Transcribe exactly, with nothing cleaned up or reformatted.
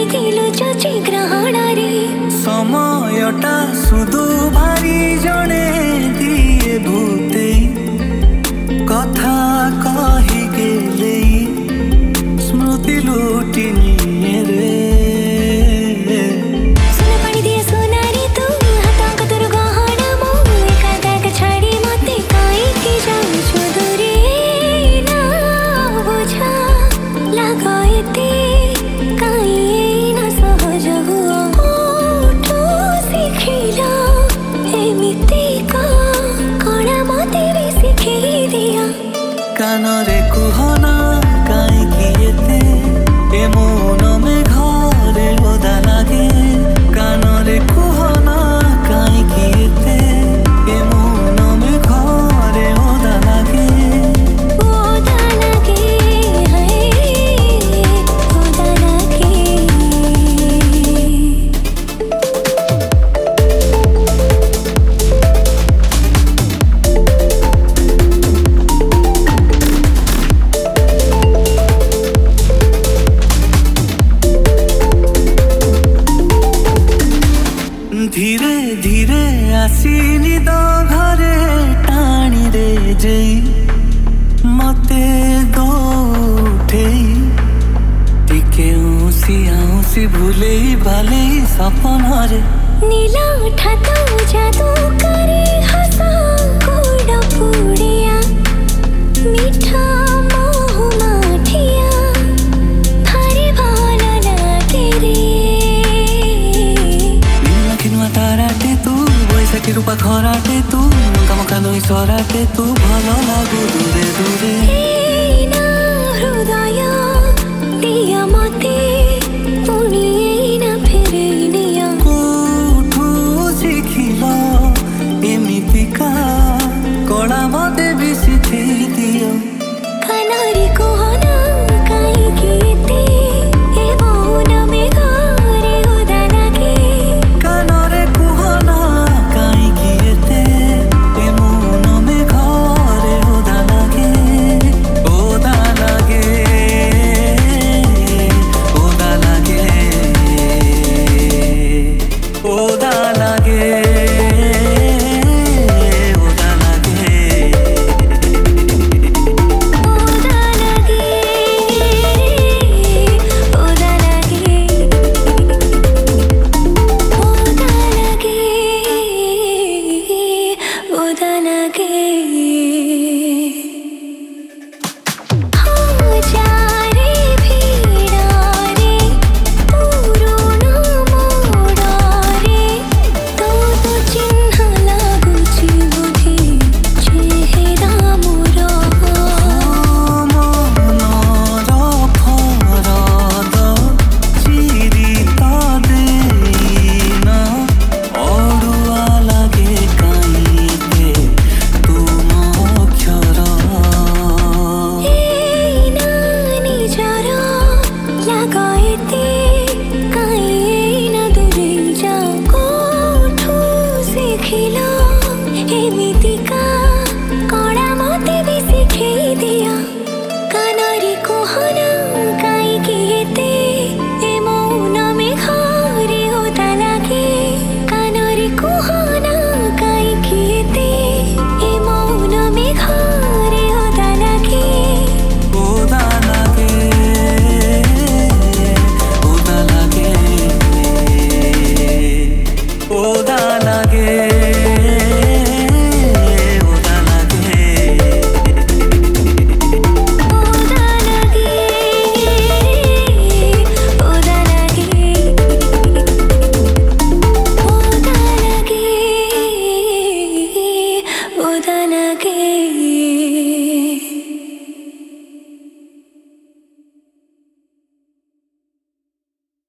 ଲୁଚୁଛି ଗ୍ରହଣରେ ସମୟଟା ସୁଦୁ ଭାରି ଜଣେ ଦିଏ ଭୂତେଇ କଥା କହିଗେଲେଇ ସ୍ମୃତି ଲୁଟି ନିଏ ରେ ସୁନା ପାଣି ଦିଏ ସୁନାରେ ତୁ ହାତଙ୍କ ତୋର ଗହଣା ମୁଁ ଏକା ଏକା ଛାଡ଼ି ମତେ କାହିଁକି ଯାଉଛୁ ଦୂରେ ନା ବୁଝା ଲାଗ ଏତେ କାହିଁ ନା ସହଜ ହୁଅ କୋଉଠୁ ଶିଖିଲ ଏମିତିକା କଣା ମତେ ବି ଶିଖେଇ ଦିଅ କାନରେ କୁହନା କାହିଁକି ଏତେ ଏ ମୌନ ମେଘରେ ଓଦା ଲାଗେ କାନରେ କୁହନା କାହିଁକି ଏତେ ଏ ମୌନ ମେଘରେ ଓଦା ଲାଗେ ଓଦା ଲାଗେ ହାୟ ଓଦା ଲାଗେ धीरे धीरे आसी निद घरे टाणी रे जेई मते दौठेई टिके उसी आउसी भूलेई भालेई सपन रे नीला उठा तो जादू करे हंसा कोड़ा पुड़िया मीठा मोह माठिया भारी भाला लागे रे किनुआ ताराटे तू बैशाखी रूपा खराटे तू कामका नई सराटे तू भल लागू दूरे दूरे